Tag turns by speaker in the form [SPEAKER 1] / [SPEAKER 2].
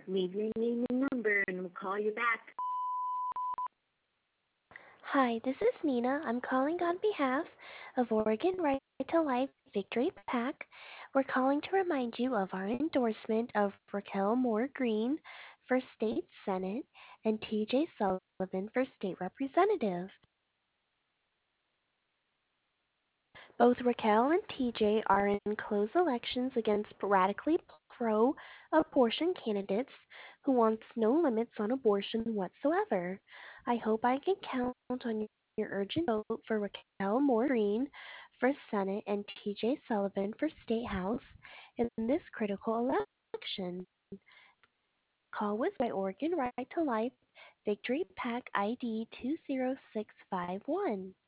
[SPEAKER 1] Leave your name and number and we'll call you back.
[SPEAKER 2] Hi, this is Nina. I'm calling on behalf of Oregon Right to Life Victory PAC. We're calling to remind you of our endorsement of Raquel Moore Green for State Senate and TJ Sullivan for State Representative. Both Raquel and TJ are in close elections against radically pro abortion candidates who wants no limits on abortion whatsoever. I hope I can count on your urgent vote for Raquel Moore Green for Senate and TJ Sullivan for State House in this critical election. Call was by Oregon Right to Life Victory PAC ID 20651.